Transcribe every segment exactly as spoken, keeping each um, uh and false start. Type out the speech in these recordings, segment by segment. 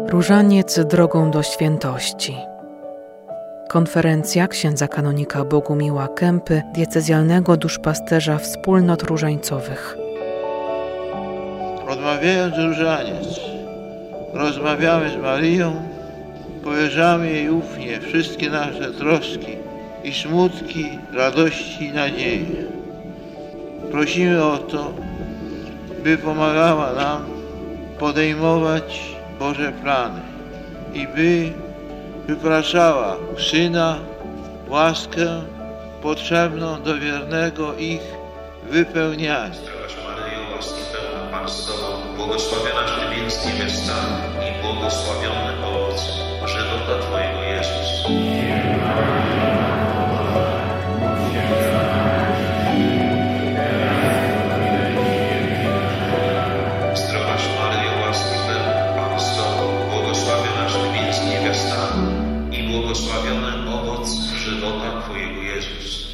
Różaniec drogą do świętości. Konferencja księdza kanonika Bogumiła Kępy, diecezjalnego duszpasterza wspólnot różańcowych. Odmawiając różaniec, rozmawiamy z Maryją, powierzamy jej ufnie wszystkie nasze troski i smutki, radości i nadzieje. Prosimy o to, by pomagała nam podejmować Boże plany i by wypraszała u Syna łaskę potrzebną do wiernego ich wypełniania. Zdrowaś Maryjo, łaski pełna Pan z Tobą, błogosławionaś Ty między niewiastami i błogosławiony owoc żywota Twojego Jezus. Zdrowaś Maryjo, łaski pełna Pan z Tobą, błogosławionaś Ty między niewiastami i błogosławiony owoc żywota Twojego Jezus.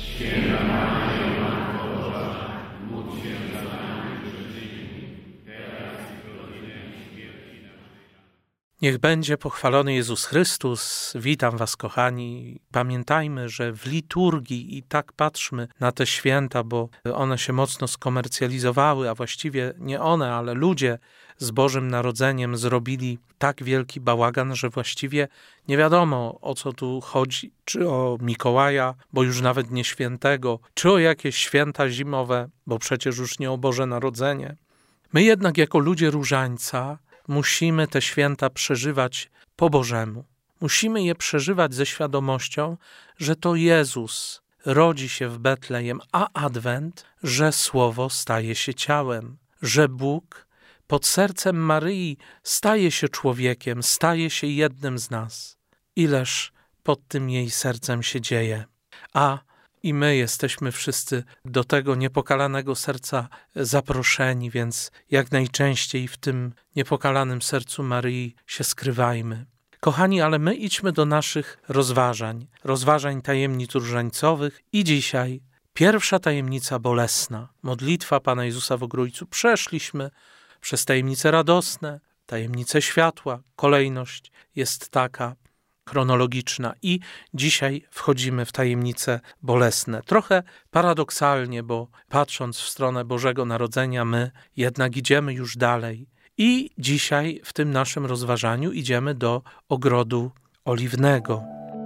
Niech będzie pochwalony Jezus Chrystus. Witam Was, kochani. Pamiętajmy, że w liturgii i tak patrzmy na te święta, bo one się mocno skomercjalizowały, a właściwie nie one, ale ludzie z Bożym Narodzeniem zrobili tak wielki bałagan, że właściwie nie wiadomo, o co tu chodzi. Czy o Mikołaja, bo już nawet nie świętego, czy o jakieś święta zimowe, bo przecież już nie o Boże Narodzenie. My jednak jako ludzie różańca musimy te święta przeżywać po Bożemu. Musimy je przeżywać ze świadomością, że to Jezus rodzi się w Betlejem, a Adwent, że Słowo staje się ciałem, że Bóg pod sercem Maryi staje się człowiekiem, staje się jednym z nas. Ileż pod tym jej sercem się dzieje. A i my jesteśmy wszyscy do tego niepokalanego serca zaproszeni, więc jak najczęściej w tym niepokalanym sercu Maryi się skrywajmy. Kochani, ale my idźmy do naszych rozważań, rozważań tajemnic różańcowych i dzisiaj pierwsza tajemnica bolesna, modlitwa Pana Jezusa w Ogrójcu. Przeszliśmy przez tajemnice radosne, tajemnice światła, kolejność jest taka chronologiczna i dzisiaj wchodzimy w tajemnice bolesne. Trochę paradoksalnie, bo patrząc w stronę Bożego Narodzenia, my jednak idziemy już dalej. I dzisiaj w tym naszym rozważaniu idziemy do Ogrodu Oliwnego.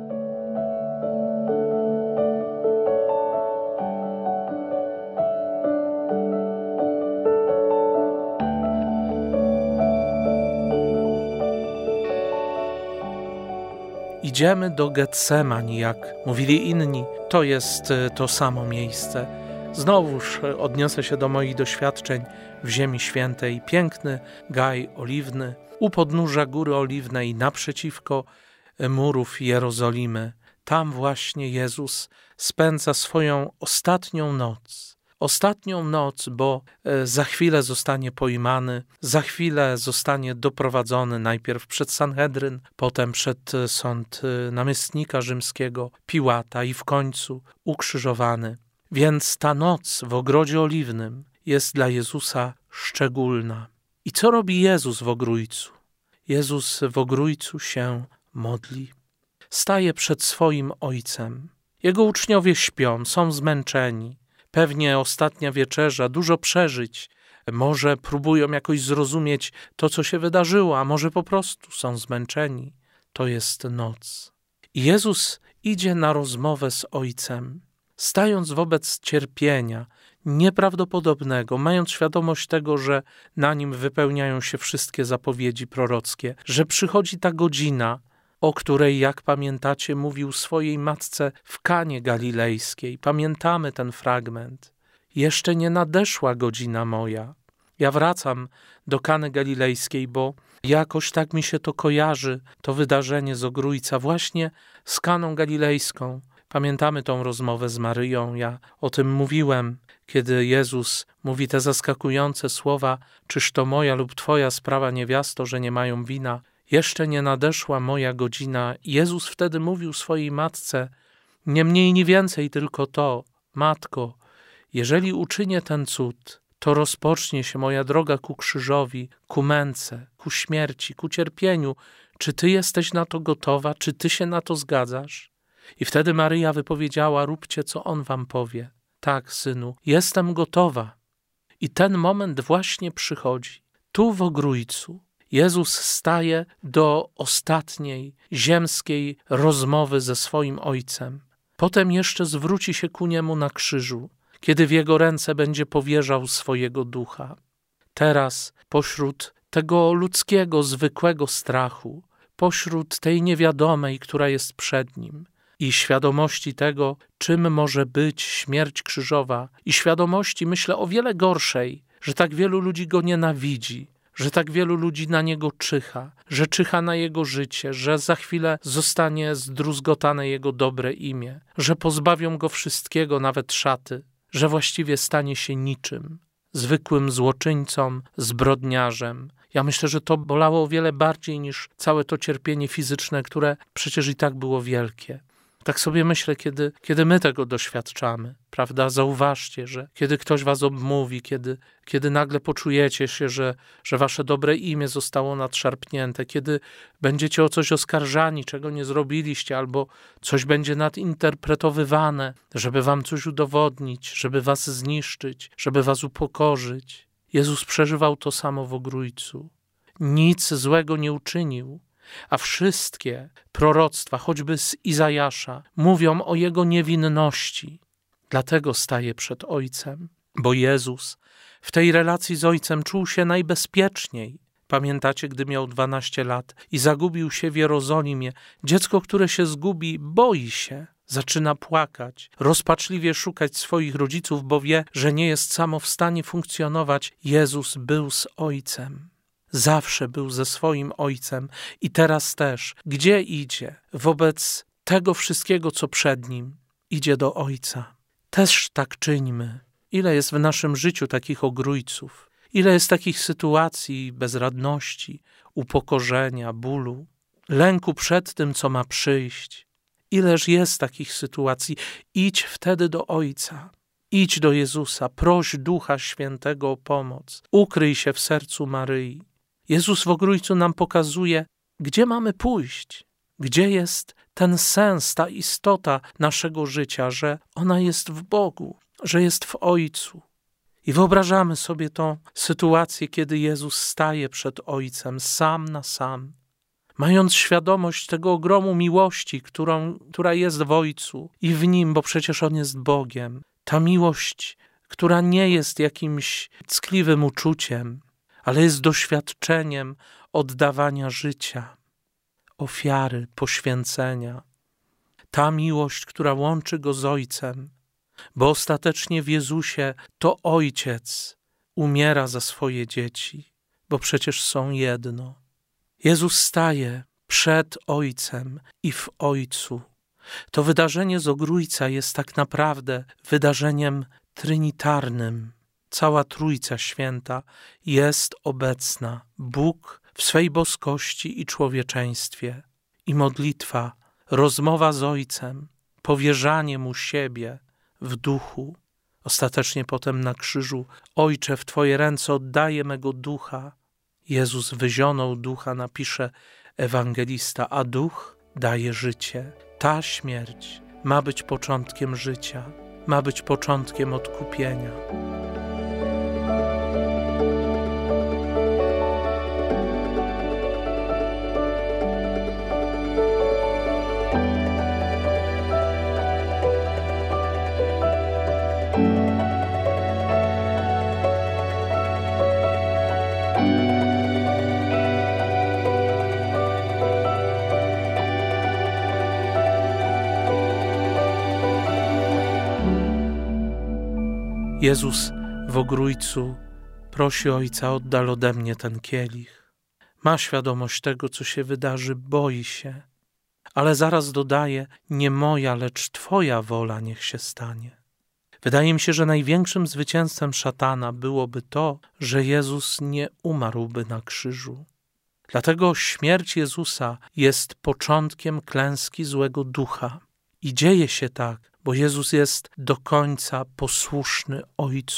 Idziemy do Getsemani, jak mówili inni. To jest to samo miejsce. Znowuż odniosę się do moich doświadczeń w Ziemi Świętej. Piękny gaj oliwny, u podnóża Góry Oliwnej, naprzeciwko murów Jerozolimy. Tam właśnie Jezus spędza swoją ostatnią noc. Ostatnią noc, bo za chwilę zostanie pojmany, za chwilę zostanie doprowadzony najpierw przed Sanhedryn, potem przed sąd namiestnika rzymskiego Piłata i w końcu ukrzyżowany. Więc ta noc w Ogrodzie Oliwnym jest dla Jezusa szczególna. I co robi Jezus w Ogrójcu? Jezus w Ogrójcu się modli. Staje przed swoim Ojcem. Jego uczniowie śpią, są zmęczeni. Pewnie ostatnia wieczerza, dużo przeżyć. Może próbują jakoś zrozumieć to, co się wydarzyło, a może po prostu są zmęczeni. To jest noc. I Jezus idzie na rozmowę z Ojcem, stając wobec cierpienia nieprawdopodobnego, mając świadomość tego, że na nim wypełniają się wszystkie zapowiedzi prorockie, że przychodzi ta godzina, o której, jak pamiętacie, mówił swojej matce w Kanie Galilejskiej. Pamiętamy ten fragment. Jeszcze nie nadeszła godzina moja. Ja wracam do Kany Galilejskiej, bo jakoś tak mi się to kojarzy, to wydarzenie z Ogrójca, właśnie z Kaną Galilejską. Pamiętamy tą rozmowę z Maryją. Ja o tym mówiłem, kiedy Jezus mówi te zaskakujące słowa: czyż to moja lub Twoja sprawa, niewiasto, że nie mają wina? Jeszcze nie nadeszła moja godzina. Jezus wtedy mówił swojej matce: nie mniej, ni więcej, tylko to, Matko, jeżeli uczynię ten cud, to rozpocznie się moja droga ku krzyżowi, ku męce, ku śmierci, ku cierpieniu. Czy ty jesteś na to gotowa? Czy ty się na to zgadzasz? I wtedy Maryja wypowiedziała, róbcie, co on wam powie. Tak, synu, jestem gotowa. I ten moment właśnie przychodzi. Tu w Ogrójcu Jezus staje do ostatniej ziemskiej rozmowy ze swoim Ojcem. Potem jeszcze zwróci się ku Niemu na krzyżu, kiedy w Jego ręce będzie powierzał swojego ducha. Teraz pośród tego ludzkiego, zwykłego strachu, pośród tej niewiadomej, która jest przed Nim i świadomości tego, czym może być śmierć krzyżowa i świadomości, myślę, o wiele gorszej, że tak wielu ludzi Go nienawidzi, że tak wielu ludzi na Niego czyha, że czyha na Jego życie, że za chwilę zostanie zdruzgotane Jego dobre imię, że pozbawią Go wszystkiego, nawet szaty, że właściwie stanie się niczym, zwykłym złoczyńcą, zbrodniarzem. Ja myślę, że to bolało o wiele bardziej niż całe to cierpienie fizyczne, które przecież i tak było wielkie. Tak sobie myślę, kiedy, kiedy my tego doświadczamy, prawda? Zauważcie, że kiedy ktoś was obmówi, kiedy, kiedy nagle poczujecie się, że, że wasze dobre imię zostało nadszarpnięte, kiedy będziecie o coś oskarżani, czego nie zrobiliście, albo coś będzie nadinterpretowywane, żeby wam coś udowodnić, żeby was zniszczyć, żeby was upokorzyć. Jezus przeżywał to samo w Ogrójcu. Nic złego nie uczynił. A wszystkie proroctwa, choćby z Izajasza, mówią o Jego niewinności. Dlatego staje przed Ojcem, bo Jezus w tej relacji z Ojcem czuł się najbezpieczniej. Pamiętacie, gdy miał dwanaście lat i zagubił się w Jerozolimie? Dziecko, które się zgubi, boi się, zaczyna płakać, rozpaczliwie szukać swoich rodziców, bo wie, że nie jest samo w stanie funkcjonować. Jezus był z Ojcem. Zawsze był ze swoim Ojcem i teraz też, gdzie idzie, wobec tego wszystkiego, co przed Nim, idzie do Ojca. Też tak czyńmy. Ile jest w naszym życiu takich ogrójców? Ile jest takich sytuacji bezradności, upokorzenia, bólu, lęku przed tym, co ma przyjść? Ileż jest takich sytuacji? Idź wtedy do Ojca. Idź do Jezusa, proś Ducha Świętego o pomoc. Ukryj się w sercu Maryi. Jezus w Ogrójcu nam pokazuje, gdzie mamy pójść, gdzie jest ten sens, ta istota naszego życia, że ona jest w Bogu, że jest w Ojcu. I wyobrażamy sobie tą sytuację, kiedy Jezus staje przed Ojcem sam na sam, mając świadomość tego ogromu miłości, którą, która jest w Ojcu i w Nim, bo przecież On jest Bogiem. Ta miłość, która nie jest jakimś ckliwym uczuciem, ale jest doświadczeniem oddawania życia, ofiary, poświęcenia. Ta miłość, która łączy Go z Ojcem, bo ostatecznie w Jezusie to Ojciec umiera za swoje dzieci, bo przecież są jedno. Jezus staje przed Ojcem i w Ojcu. To wydarzenie z Ogrójca jest tak naprawdę wydarzeniem trinitarnym. Cała Trójca Święta jest obecna. Bóg w swej boskości i człowieczeństwie. I modlitwa, rozmowa z Ojcem, powierzanie Mu siebie w duchu. Ostatecznie potem na krzyżu: Ojcze, w Twoje ręce oddaję mego ducha. Jezus wyzionął ducha, napisze ewangelista, a duch daje życie. Ta śmierć ma być początkiem życia, ma być początkiem odkupienia. Jezus w Ogrójcu prosi Ojca: oddal ode mnie ten kielich. Ma świadomość tego, co się wydarzy, boi się, ale zaraz dodaje: nie moja, lecz Twoja wola niech się stanie. Wydaje mi się, że największym zwycięstwem szatana byłoby to, że Jezus nie umarłby na krzyżu. Dlatego śmierć Jezusa jest początkiem klęski złego ducha. I dzieje się tak, bo Jezus jest do końca posłuszny Ojcu.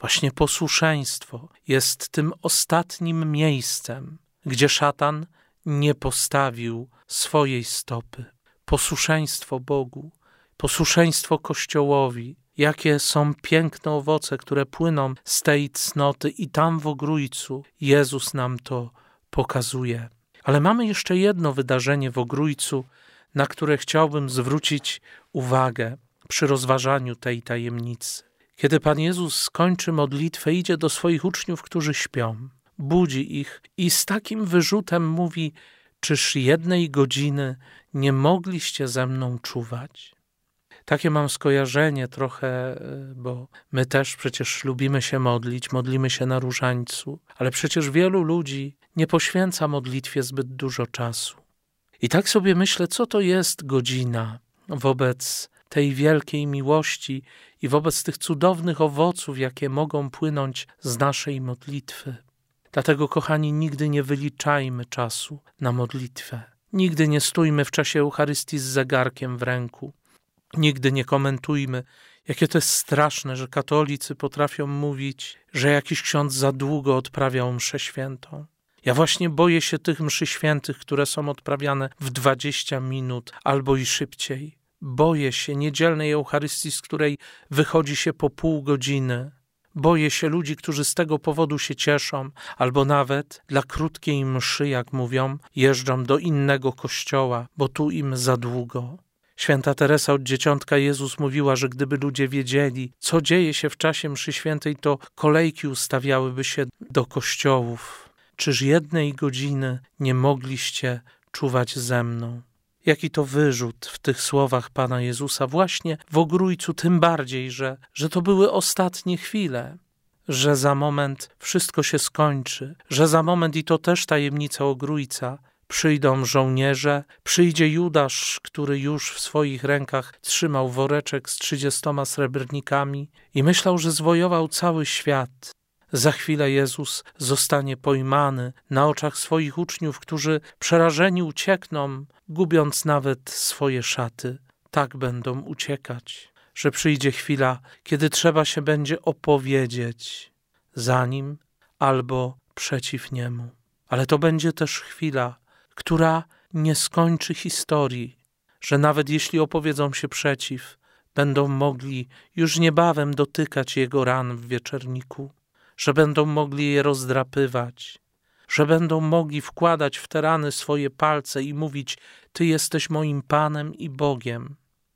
Właśnie posłuszeństwo jest tym ostatnim miejscem, gdzie szatan nie postawił swojej stopy. Posłuszeństwo Bogu, posłuszeństwo Kościołowi, jakie są piękne owoce, które płyną z tej cnoty i tam w Ogrójcu Jezus nam to pokazuje. Ale mamy jeszcze jedno wydarzenie w Ogrójcu, na które chciałbym zwrócić uwagę przy rozważaniu tej tajemnicy. Kiedy Pan Jezus skończy modlitwę, idzie do swoich uczniów, którzy śpią, budzi ich i z takim wyrzutem mówi: czyż jednej godziny nie mogliście ze mną czuwać? Takie mam skojarzenie trochę, bo my też przecież lubimy się modlić, modlimy się na różańcu, ale przecież wielu ludzi nie poświęca modlitwie zbyt dużo czasu. I tak sobie myślę, co to jest godzina wobec tej wielkiej miłości i wobec tych cudownych owoców, jakie mogą płynąć z naszej modlitwy. Dlatego, kochani, nigdy nie wyliczajmy czasu na modlitwę. Nigdy nie stójmy w czasie Eucharystii z zegarkiem w ręku. Nigdy nie komentujmy, jakie to jest straszne, że katolicy potrafią mówić, że jakiś ksiądz za długo odprawiał mszę świętą. Ja właśnie boję się tych mszy świętych, które są odprawiane w dwadzieścia minut albo i szybciej. Boję się niedzielnej Eucharystii, z której wychodzi się po pół godziny. Boję się ludzi, którzy z tego powodu się cieszą, albo nawet dla krótkiej mszy, jak mówią, jeżdżą do innego kościoła, bo tu im za długo. Święta Teresa od Dzieciątka Jezus mówiła, że gdyby ludzie wiedzieli, co dzieje się w czasie mszy świętej, to kolejki ustawiałyby się do kościołów. Czyż jednej godziny nie mogliście czuwać ze mną? Jaki to wyrzut w tych słowach Pana Jezusa właśnie w Ogrójcu, tym bardziej, że, że to były ostatnie chwile, że za moment wszystko się skończy, że za moment, i to też tajemnica Ogrójca, przyjdą żołnierze, przyjdzie Judasz, który już w swoich rękach trzymał woreczek z trzydziestoma srebrnikami i myślał, że zwojował cały świat. Za chwilę Jezus zostanie pojmany na oczach swoich uczniów, którzy przerażeni uciekną, gubiąc nawet swoje szaty. Tak będą uciekać, że przyjdzie chwila, kiedy trzeba się będzie opowiedzieć za Nim albo przeciw Niemu. Ale to będzie też chwila, która nie skończy historii, że nawet jeśli opowiedzą się przeciw, będą mogli już niebawem dotykać Jego ran w wieczerniku, że będą mogli je rozdrapywać, że będą mogli wkładać w te rany swoje palce i mówić: Ty jesteś moim Panem i Bogiem.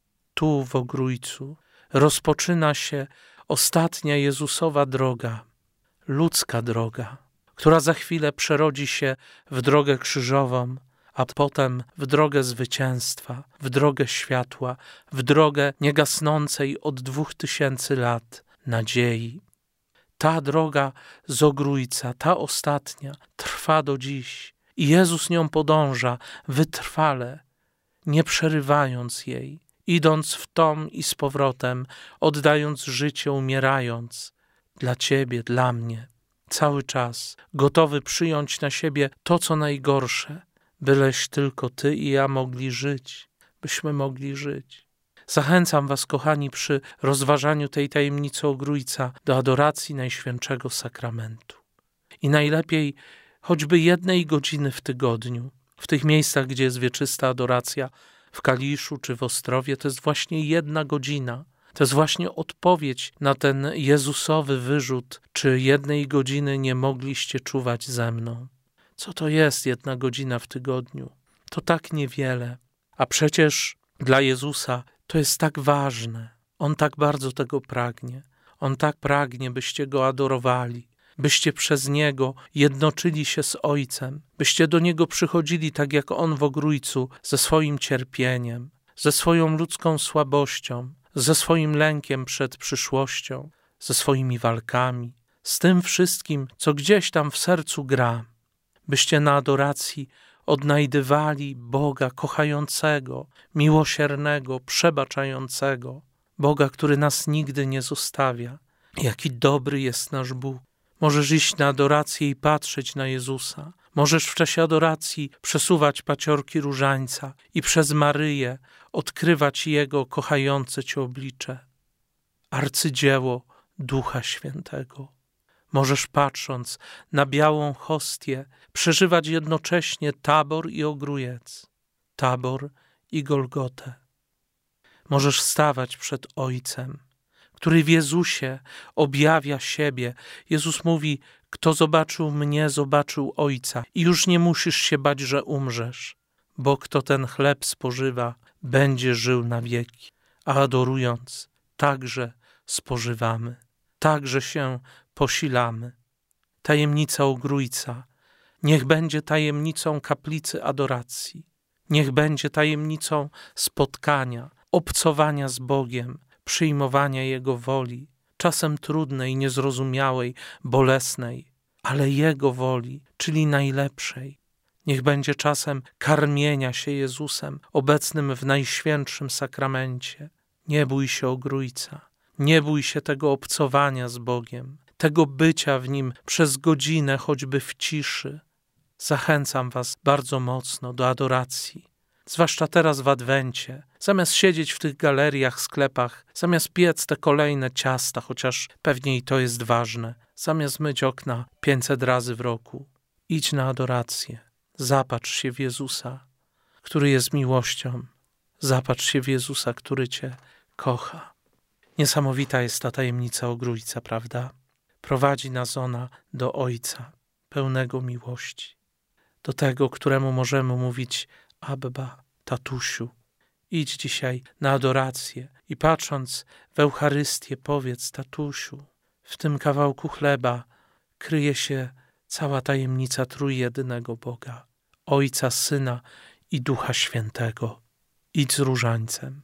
Tu w Ogrójcu rozpoczyna się ostatnia Jezusowa droga, ludzka droga, która za chwilę przerodzi się w drogę krzyżową, a potem w drogę zwycięstwa, w drogę światła, w drogę niegasnącej od dwóch tysięcy lat nadziei. Ta droga z Ogrójca, ta ostatnia, trwa do dziś i Jezus nią podąża wytrwale, nie przerywając jej, idąc w tom i z powrotem, oddając życie, umierając dla Ciebie, dla mnie. Cały czas gotowy przyjąć na siebie to, co najgorsze, byleś tylko Ty i ja mogli żyć, byśmy mogli żyć. Zachęcam Was, kochani, przy rozważaniu tej tajemnicy Ogrójca do adoracji Najświętszego Sakramentu. I najlepiej choćby jednej godziny w tygodniu, w tych miejscach, gdzie jest wieczysta adoracja, w Kaliszu czy w Ostrowie, to jest właśnie jedna godzina. To jest właśnie odpowiedź na ten Jezusowy wyrzut, czy jednej godziny nie mogliście czuwać ze mną. Co to jest jedna godzina w tygodniu? To tak niewiele. A przecież dla Jezusa to jest tak ważne. On tak bardzo tego pragnie. On tak pragnie, byście Go adorowali, byście przez Niego jednoczyli się z Ojcem, byście do Niego przychodzili tak jak On w Ogrójcu, ze swoim cierpieniem, ze swoją ludzką słabością, ze swoim lękiem przed przyszłością, ze swoimi walkami, z tym wszystkim, co gdzieś tam w sercu gra, byście na adoracji odnajdywali Boga kochającego, miłosiernego, przebaczającego, Boga, który nas nigdy nie zostawia. Jaki dobry jest nasz Bóg. Możesz iść na adorację i patrzeć na Jezusa. Możesz w czasie adoracji przesuwać paciorki różańca i przez Maryję odkrywać Jego kochające Cię oblicze. Arcydzieło Ducha Świętego. Możesz, patrząc na białą hostię, przeżywać jednocześnie Tabor i Ogrójec, Tabor i Golgotę. Możesz stawać przed Ojcem, który w Jezusie objawia siebie. Jezus mówi, kto zobaczył mnie, zobaczył Ojca i już nie musisz się bać, że umrzesz, bo kto ten chleb spożywa, będzie żył na wieki, a adorując, także spożywamy, także się posilamy. Tajemnica Ogrójca niech będzie tajemnicą kaplicy adoracji, niech będzie tajemnicą spotkania, obcowania z Bogiem, przyjmowania Jego woli, czasem trudnej, niezrozumiałej, bolesnej, ale Jego woli, czyli najlepszej. Niech będzie czasem karmienia się Jezusem, obecnym w Najświętszym Sakramencie. Nie bój się Ogrójca, nie bój się tego obcowania z Bogiem, tego bycia w Nim przez godzinę, choćby w ciszy. Zachęcam was bardzo mocno do adoracji, zwłaszcza teraz w Adwencie. Zamiast siedzieć w tych galeriach, sklepach, zamiast piec te kolejne ciasta, chociaż pewnie i to jest ważne, zamiast myć okna pięćset razy w roku, idź na adorację. Zapatrz się w Jezusa, który jest miłością. Zapatrz się w Jezusa, który cię kocha. Niesamowita jest ta tajemnica Ogrójca, prawda? Prowadzi nas ona do Ojca, pełnego miłości. Do tego, któremu możemy mówić Abba, tatusiu. Idź dzisiaj na adorację i patrząc w Eucharystię powiedz, tatusiu, w tym kawałku chleba kryje się cała tajemnica trójjedynego Boga, Ojca, Syna i Ducha Świętego. Idź z różańcem.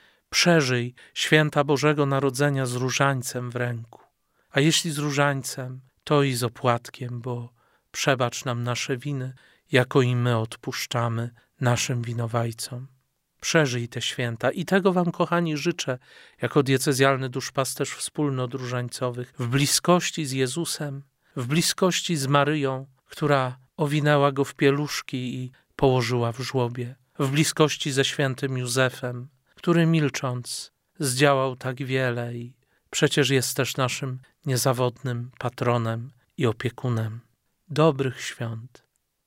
Przeżyj święta Bożego Narodzenia z różańcem w ręku. A jeśli z różańcem, to i z opłatkiem, bo przebacz nam nasze winy, jako i my odpuszczamy naszym winowajcom. Przeżyj te święta i tego wam, kochani, życzę jako diecezjalny duszpasterz wspólnot różańcowych w bliskości z Jezusem, w bliskości z Maryją, która owinęła go w pieluszki i położyła w żłobie, w bliskości ze świętym Józefem, który milcząc zdziałał tak wiele i przecież jest też naszym niezawodnym patronem i opiekunem. Dobrych świąt,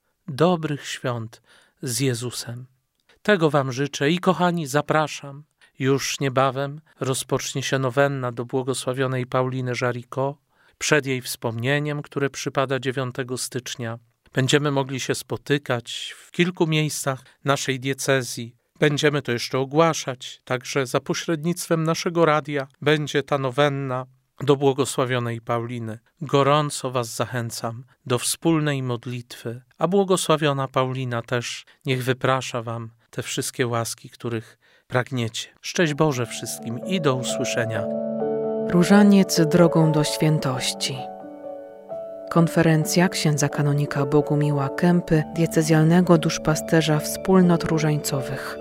dobrych świąt z Jezusem. Tego wam życzę i, kochani, zapraszam. Już niebawem rozpocznie się nowenna do błogosławionej Pauliny Jaricot. Przed jej wspomnieniem, które przypada dziewiątego stycznia, będziemy mogli się spotykać w kilku miejscach naszej diecezji. Będziemy to jeszcze ogłaszać, także za pośrednictwem naszego radia będzie ta nowenna do błogosławionej Pauliny. Gorąco was zachęcam do wspólnej modlitwy, a błogosławiona Paulina też niech wyprasza wam te wszystkie łaski, których pragniecie. Szczęść Boże wszystkim i do usłyszenia. Różaniec drogą do świętości. Konferencja księdza kanonika Bogumiła Kępy, diecezjalnego duszpasterza wspólnot różańcowych.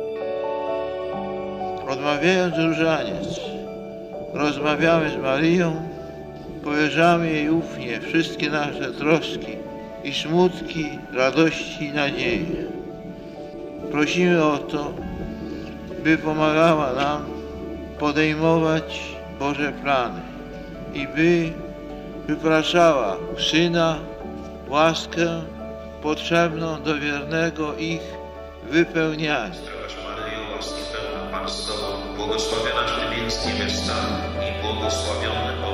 Odmawiając różaniec, rozmawiamy z Maryją, powierzamy jej ufnie wszystkie nasze troski i smutki, radości i nadzieje. Prosimy o to, by pomagała nam podejmować Boże plany i by wypraszała u Syna łaskę potrzebną do wiernego ich wypełniania. Zdrowaś Maryjo, łaski pełna Pan z Tobą, błogosławionaś Ty między niewiastami i błogosławiony